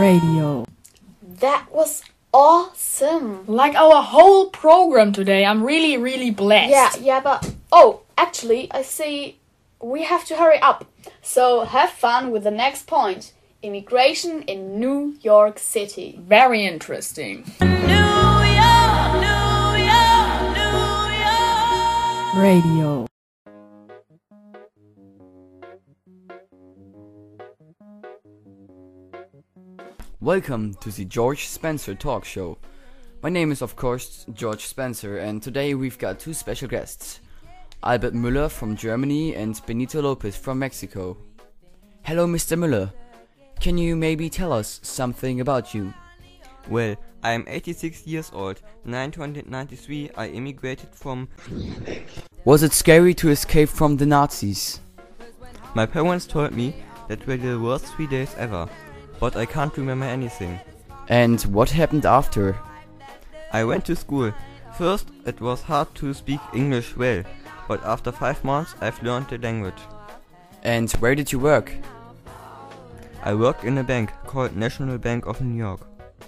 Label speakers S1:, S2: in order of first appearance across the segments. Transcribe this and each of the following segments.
S1: Radio.
S2: That was awesome.
S3: Like our whole program today. I'm really blessed.
S2: Yeah, but... Oh, actually, I see we have to hurry up. So have fun with the next point. Immigration in New York City.
S3: Very interesting.
S1: Radio.
S4: Welcome to the George Spencer Talk Show. My name is of course George Spencer, and today we've got two special guests, Albert Müller from Germany and Benito Lopez from Mexico. Hello Mr. Müller, can you maybe tell us something about you?
S5: Well, I am 86 years old. In 1993 I immigrated from...
S4: Was it scary to escape from the Nazis?
S5: My parents told me that were the worst 3 days ever, but I can't remember anything.
S4: And what happened after?
S5: I went to school. First, it was hard to speak English well, but after 5 months I've learned the language.
S4: And where did you work?
S5: I work in a bank called National Bank of New York.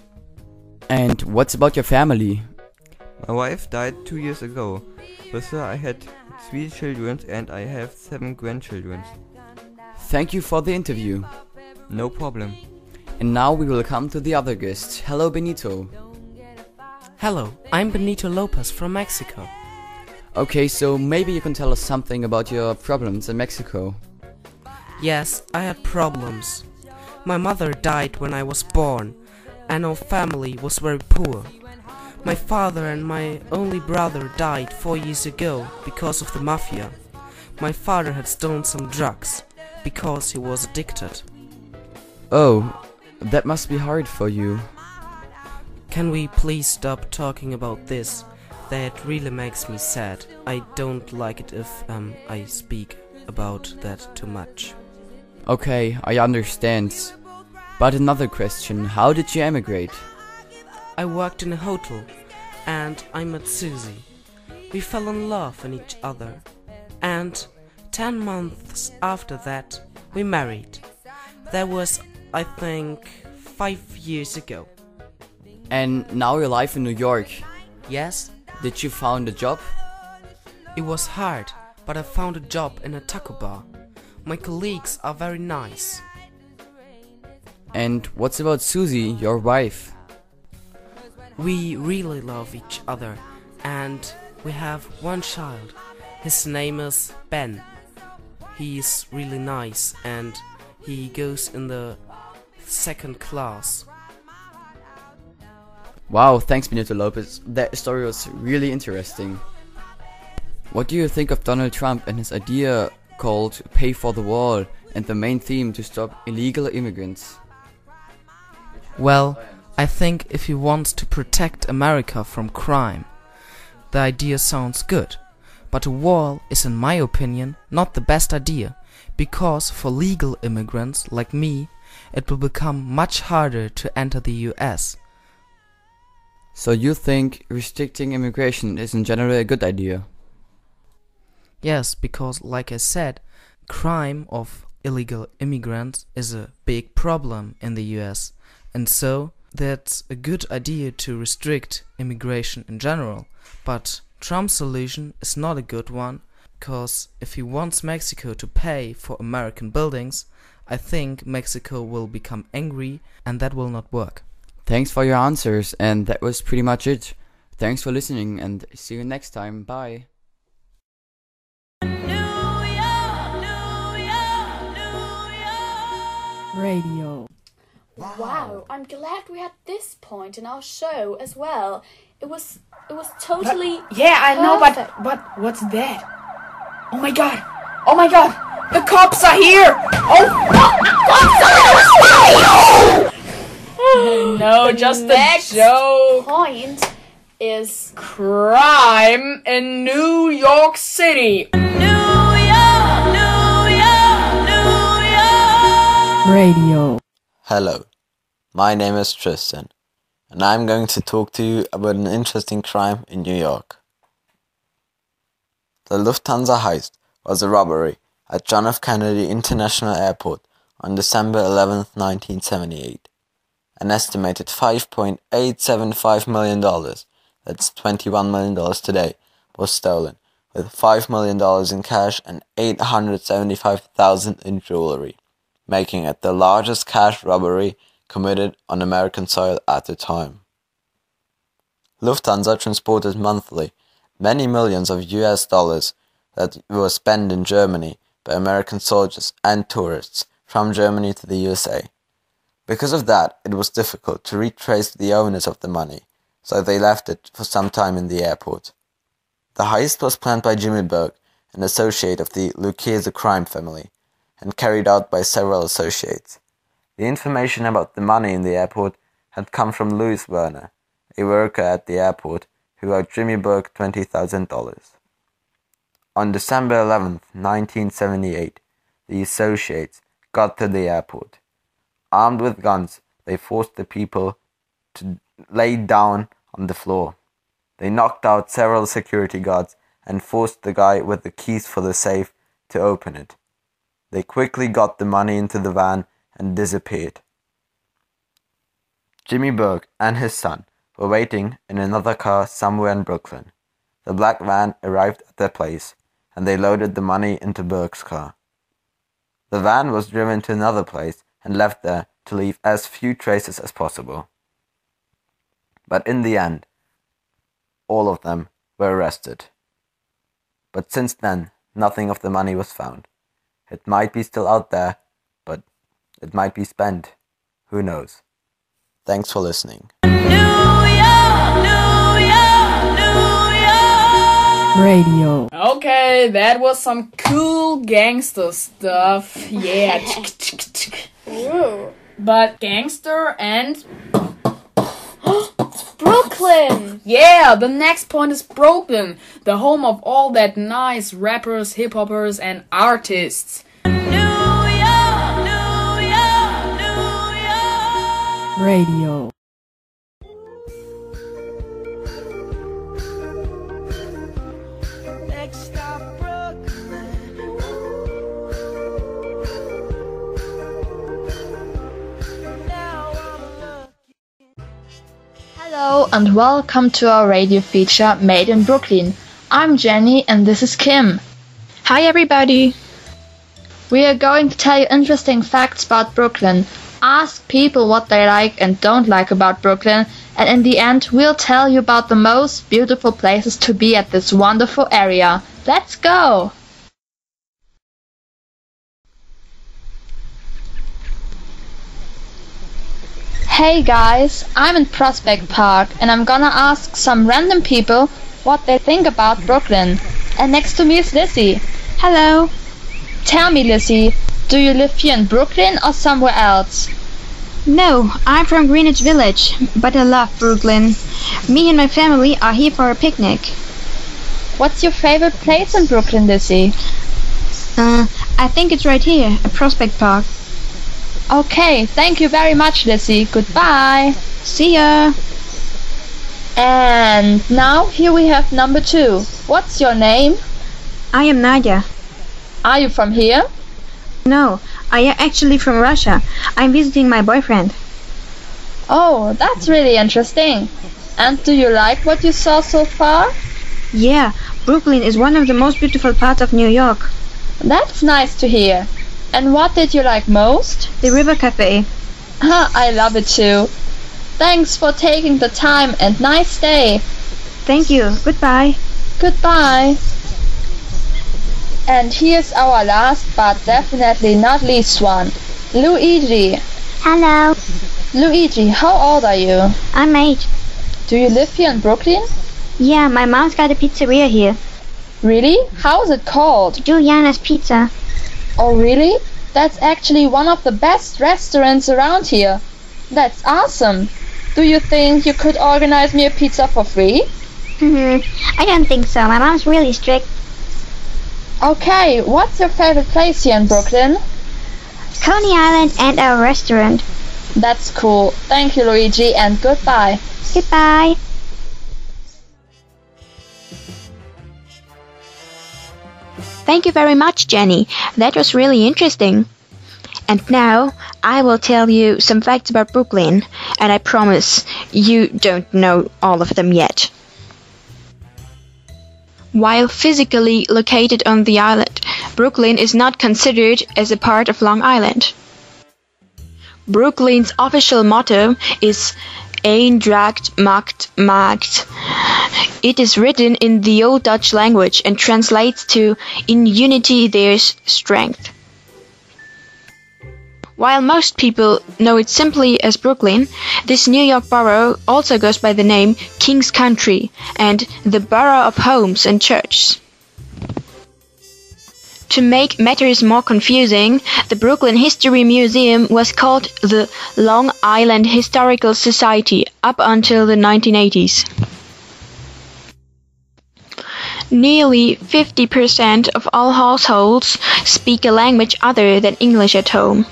S4: And what's about your family?
S5: My wife died 2 years ago. With her I had 3 children and I have 7 grandchildren.
S4: Thank you for the interview.
S5: No problem.
S4: And now we will come to the other guest. Hello Benito.
S6: Hello, I'm Benito Lopez from Mexico.
S4: Okay, so maybe you can tell us something about your problems in Mexico.
S6: Yes, I have problems. My mother died when I was born, and our family was very poor. My father and my only brother died 4 years ago because of the mafia. My father had stolen some drugs because he was addicted.
S4: Oh, that must be hard for you.
S6: Can we please stop talking about this? That really makes me sad. I don't like it if I speak about that too much.
S4: Okay, I understand. But another question, how did you emigrate?
S6: I worked in a hotel and I met Susie. We fell in love in each other, and 10 months after that we married. That was, I think, 5 years ago.
S4: And now you're live in New York.
S6: Yes,
S4: Did you found a job?
S6: it was hard, but I found a job in a taco bar. My colleagues are very nice.
S4: And what's about Susie, your wife?
S6: We really love each other, and we have one child. His name is Ben. He's really nice and he goes in the 2nd class.
S4: Wow, thanks Benito Lopez. That story was really interesting. What do you think of Donald Trump and his idea called Pay for the Wall and the main theme to stop illegal immigrants?
S6: Well, I think if he wants to protect America from crime, the idea sounds good. But a wall is, in my opinion, not the best idea, because for legal immigrants like me, it will become much harder to enter the US.
S4: So you think restricting immigration is in general a good idea?
S6: Yes, because like I said, crime of illegal immigrants is a big problem in the US, and so that's a good idea to restrict immigration in general. But Trump's solution is not a good one, because if he wants Mexico to pay for American buildings, I think Mexico will become angry and that will not work.
S4: Thanks for your answers, and that was pretty much it. Thanks for listening, and see you next time. Bye.
S1: Radio.
S2: Wow, I'm glad we had this point in our show as well. It was totally
S3: Yeah, I know,
S2: perfect.
S3: but what's that? Oh my god! Oh my god! The cops are here! Oh! No, just a
S2: Next
S3: joke.
S2: point is
S3: Crime in New York City.
S1: Radio.
S7: Hello, my name is Tristan, and I'm going to talk to you about an interesting crime in New York. The Lufthansa heist was a robbery at John F. Kennedy International Airport on December 11, 1978, an estimated $5.875 million, that's $21 million today, was stolen, with $5 million in cash and $875,000 in jewelry, making it the largest cash robbery committed on American soil at the time. Lufthansa transported monthly many millions of US dollars that were spent in Germany by American soldiers and tourists from Germany to the USA. Because of that, it was difficult to retrace the owners of the money, so they left it for some time in the airport. The heist was planned by Jimmy Burke, an associate of the Lucchese crime family, and carried out by several associates. The information about the money in the airport had come from Louis Werner, a worker at the airport who owed Jimmy Burke $20,000. On December 11, 1978, the associates got to the airport. Armed with guns, they forced the people to lay down on the floor. They knocked out several security guards and forced the guy with the keys for the safe to open it. They quickly got the money into the van and disappeared. Jimmy Burke and his son were waiting in another car somewhere in Brooklyn. The black van arrived at their place, and they loaded the money into Burke's car. The van was driven to another place and left there to leave as few traces as possible. But in the end, all of them were arrested. But since then, nothing of the money was found. It might be still out there, but it might be spent. Who knows? Thanks for listening.
S1: Radio.
S3: Okay, that was some cool gangster stuff. Yeah.
S2: Ooh.
S3: But gangster and...
S2: Brooklyn!
S3: yeah, the next point is Brooklyn, the home of all that nice rappers, hip-hoppers and artists.
S1: Radio.
S8: Hello and welcome to our radio feature Made in Brooklyn. I'm Jenny and this is Kim.
S9: Hi everybody!
S8: We are going to tell you interesting facts about Brooklyn, ask people what they like and don't like about Brooklyn, and in the end we'll tell you about the most beautiful places to be at this wonderful area. Let's go! Hey guys, I'm in Prospect Park and I'm gonna ask some random people what they think about Brooklyn. And next to me is Lizzie.
S9: Hello!
S8: Tell me, Lizzie, do you live here in Brooklyn or somewhere else?
S9: No, I'm from Greenwich Village, but I love Brooklyn. Me and my family are here for a picnic.
S8: What's your favorite place in Brooklyn, Lizzie?
S9: I think it's right here, at Prospect Park.
S8: Okay, thank you very much, Lizzie. Goodbye.
S9: See ya!
S8: And now here we have number 2. What's your name?
S9: I am Nadia.
S8: Are you from here?
S9: No, I am actually from Russia. I'm visiting my boyfriend.
S8: Oh, that's really interesting. And do you like what you saw so far?
S9: Yeah, Brooklyn is one of the most beautiful parts of New York.
S8: That's nice to hear. And what did you like most?
S9: The River Cafe.
S8: I love it too. Thanks for taking the time and nice day.
S9: Thank you. Goodbye.
S8: Goodbye. And here's our last but definitely not least one. Luigi.
S9: Hello.
S8: Luigi, how old are you?
S9: I'm 8.
S8: Do you live here in Brooklyn?
S9: Yeah, my mom's got a pizzeria here.
S8: Really? How is it called?
S9: Juliana's Pizza.
S8: Oh really? That's actually one of the best restaurants around here. That's awesome. Do you think you could organize me a pizza for free?
S9: I don't think so. My mom's really strict.
S8: Okay, what's your favorite place here in Brooklyn?
S9: Coney Island and our restaurant.
S8: That's cool. Thank you, Luigi, and goodbye.
S9: Goodbye. Thank you very much, Jenny. That was really interesting. And now I will tell you some facts about Brooklyn, and I promise you don't know all of them yet. While physically located on the island, Brooklyn is not considered as a part of Long Island. Brooklyn's official motto is Eendracht maakt macht. It is written in the Old Dutch language and translates to "In unity there's strength." While most people know it simply as Brooklyn, this New York borough also goes by the name King's Country and the Borough of Homes and Churches. To make matters more confusing, the Brooklyn History Museum was called the Long Island Historical Society up until the 1980s. Nearly 50% of all households speak a language other than English at home.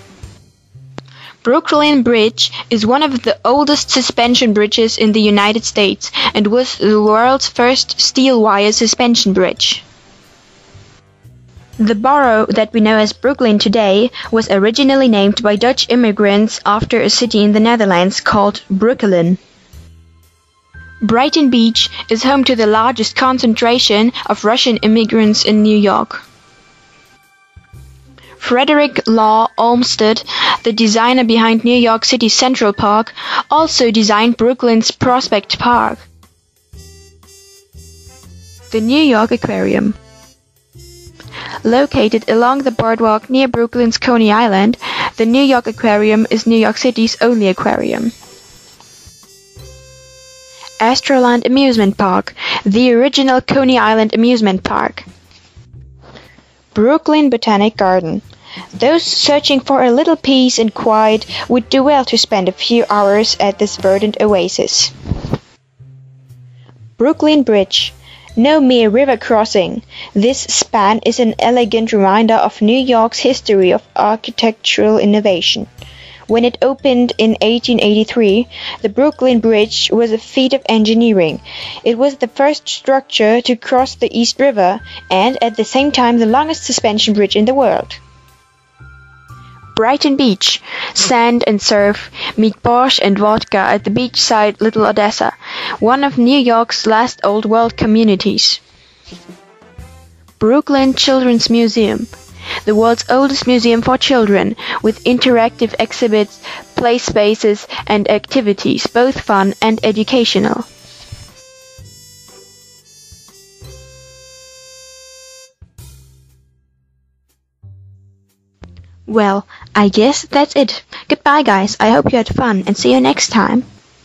S9: Brooklyn Bridge is one of the oldest suspension bridges in the United States and was the world's first steel wire suspension bridge. The borough that we know as Brooklyn today was originally named by Dutch immigrants after a city in the Netherlands called Breukelen. Brighton Beach is home to the largest concentration of Russian immigrants in New York. Frederick Law Olmsted, the designer behind New York City's Central Park, also designed Brooklyn's Prospect Park. The New York Aquarium. Located along the boardwalk near Brooklyn's Coney Island, the New York Aquarium is New York City's only aquarium. Astroland Amusement Park, the original Coney Island amusement park. Brooklyn Botanic Garden. Those searching for a little peace and quiet would do well to spend a few hours at this verdant oasis. Brooklyn Bridge. No mere river crossing. This span is an elegant reminder of New York's history of architectural innovation. When it opened in 1883, the Brooklyn Bridge was a feat of engineering. It was the first structure to cross the East River and at the same time the longest suspension bridge in the world. Brighton Beach. Sand and surf meet borscht and vodka at the beachside Little Odessa, one of New York's last old world communities. Brooklyn Children's Museum. The world's oldest museum for children, with interactive exhibits, play spaces, and activities, both fun and educational. Well, I guess that's it. Goodbye, guys. I hope you had fun, and see you next time.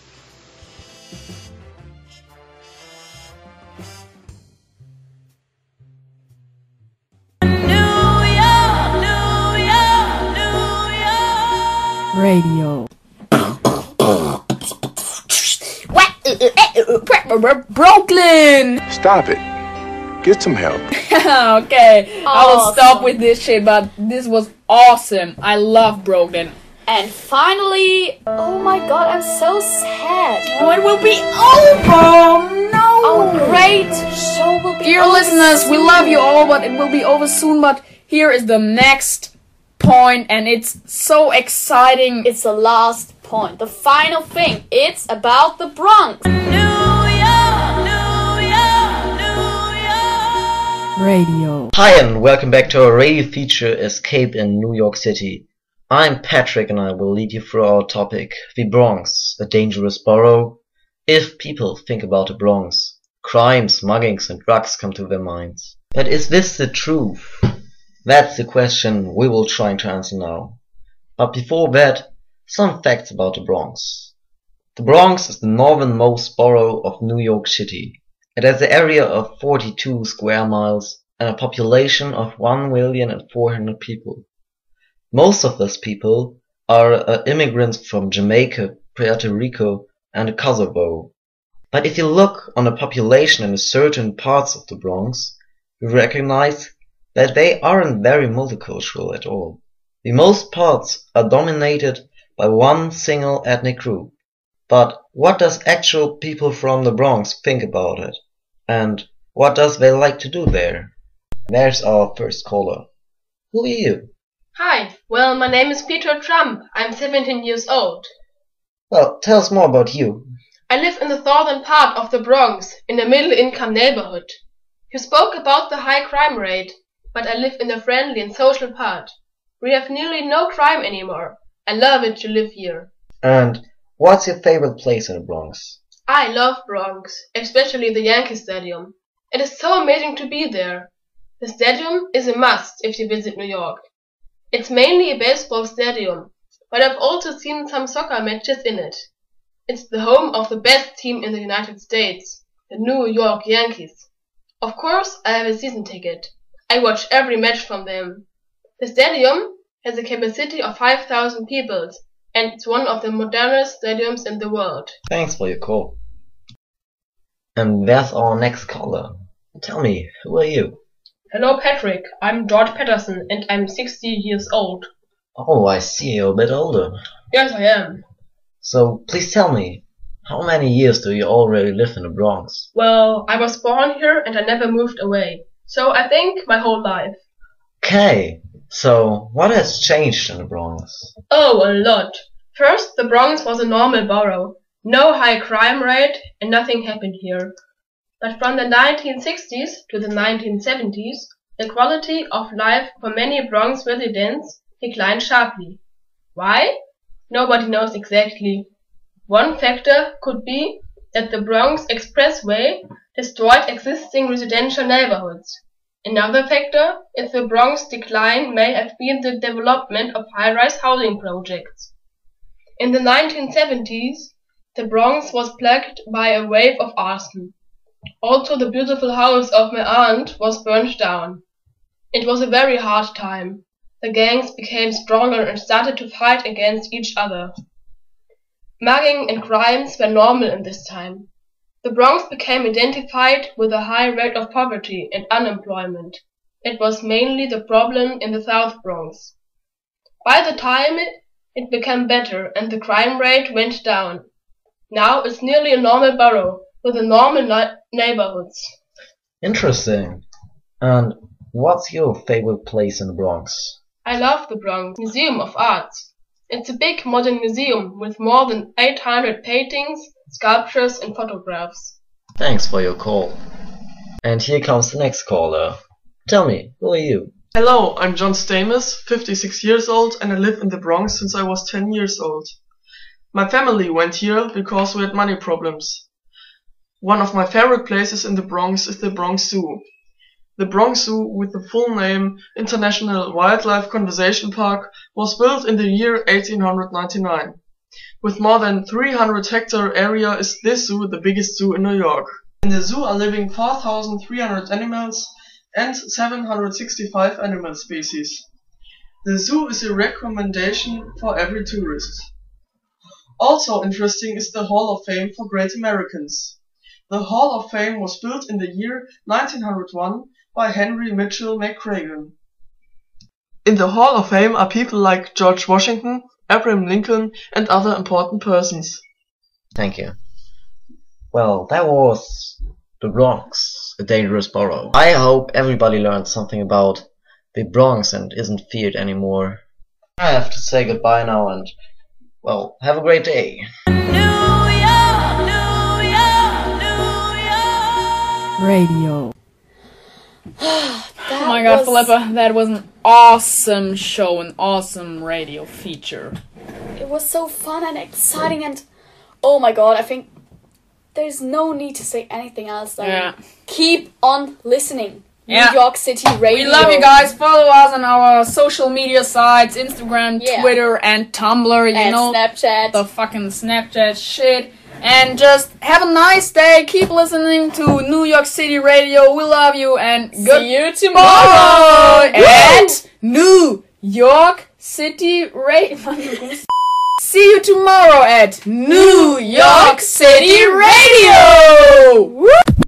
S1: Radio.
S3: Brooklyn!
S10: Stop it. Get some help.
S3: Okay, I will stop with this shit, but this was awesome. I love Brooklyn.
S2: And finally, oh my god, I'm so sad.
S3: Oh, it will be over! No!
S2: Our great show will be
S3: Dear
S2: over
S3: listeners,
S2: soon.
S3: we love you all, but it will be over soon. But here is the next point, and it's so exciting.
S2: It's the last point, the final thing. It's about the Bronx.
S1: Radio.
S11: Hi and welcome back to our radio feature Escape in New York City. I'm Patrick and I will lead you through our topic, the Bronx, a dangerous borough. If people think about the Bronx, crimes, muggings and drugs come to their minds. But is this the truth? That's the question we will try to answer now. But before that, some facts about the Bronx. The Bronx is the northernmost borough of New York City. It has an area of 42 square miles and a population of 1,400,000 people. Most of those people are immigrants from Jamaica, Puerto Rico and Kosovo. But if you look on the population in certain parts of the Bronx, you recognize that they aren't very multicultural at all. The most parts are dominated by one single ethnic group. But what does actual people from the Bronx think about it? And what does they like to do there? There's our first caller. Who are you?
S12: Hi, well, my name is Peter Trump. I'm 17 years old.
S11: Well, tell us more about you.
S12: I live in the northern part of the Bronx, in a middle-income neighborhood. You spoke about the high crime rate, but I live in the friendly and social part. We have nearly no crime anymore. I love it to live here.
S11: And what's your favorite place in the Bronx?
S12: I love Bronx, especially the Yankee Stadium. It is so amazing to be there. The stadium is a must if you visit New York. It's mainly a baseball stadium, but I've also seen some soccer matches in it. It's the home of the best team in the United States, the New York Yankees. Of course, I have a season ticket. I watch every match from them. The stadium has a capacity of 5,000 people, and it's one of the modernest stadiums in the world.
S11: Thanks for your call. And there's our next caller. Tell me, who are you?
S12: Hello, Patrick. I'm George Patterson, and I'm 60 years old.
S11: Oh, I see, you're a bit older.
S12: Yes, I am.
S11: So, please tell me, how many years do you already live in the Bronx?
S12: Well, I was born here and I never moved away. So I think my whole life.
S11: Okay, so what has changed in the Bronx?
S12: Oh, a lot. First, the Bronx was a normal borough. No high crime rate and nothing happened here. But from the 1960s to the 1970s, the quality of life for many Bronx residents declined sharply. Why? Nobody knows exactly. One factor could be that the Bronx Expressway destroyed existing residential neighborhoods. Another factor is the Bronx decline may have been the development of high-rise housing projects. In the 1970s, the Bronx was plagued by a wave of arson. Also, the beautiful house of my aunt was burned down. It was a very hard time. The gangs became stronger and started to fight against each other. Mugging and crimes were normal in this time. The Bronx became identified with a high rate of poverty and unemployment. It was mainly the problem in the South Bronx. By the time it became better and the crime rate went down. Now it's nearly a normal borough with a normal neighborhoods.
S11: Interesting. And what's your favorite place in the Bronx?
S12: I love the Bronx Museum of Arts. It's a big modern museum with more than 800 paintings, sculptures and photographs.
S11: Thanks for your call. And here comes the next caller. Tell me, who are you?
S13: Hello, I'm John Stamus, 56 years old, and I live in the Bronx since I was 10 years old. My family went here because we had money problems. One of my favorite places in the Bronx is the Bronx Zoo. The Bronx Zoo, with the full name International Wildlife Conservation Park, was built in the year 1899. With more than 300-hectare area is this zoo the biggest zoo in New York. In the zoo are living 4,300 animals and 765 animal species. The zoo is a recommendation for every tourist. Also interesting is the Hall of Fame for Great Americans. The Hall of Fame was built in the year 1901 by Henry Mitchell McCragen. In the Hall of Fame are people like George Washington, Abraham Lincoln and other important persons.
S11: Thank you. Well, that was the Bronx, a dangerous borough. I hope everybody learned something about the Bronx and isn't feared anymore. I have to say goodbye now and, well, have a great day.
S1: Radio.
S3: Oh my god, Philippa, that was an awesome show, an awesome radio feature.
S2: It was so fun and exciting and oh my god, I think there's no need to say anything else than keep on listening. New York City Radio.
S3: We love you guys. Follow us on our social media sites, Instagram, Twitter, and Tumblr. You know,
S2: Snapchat.
S3: The fucking Snapchat shit. And just have a nice day. Keep listening to New York City Radio. We love you and
S2: see you tomorrow
S3: at New York City Radio. See you tomorrow at New York City Radio. Woo!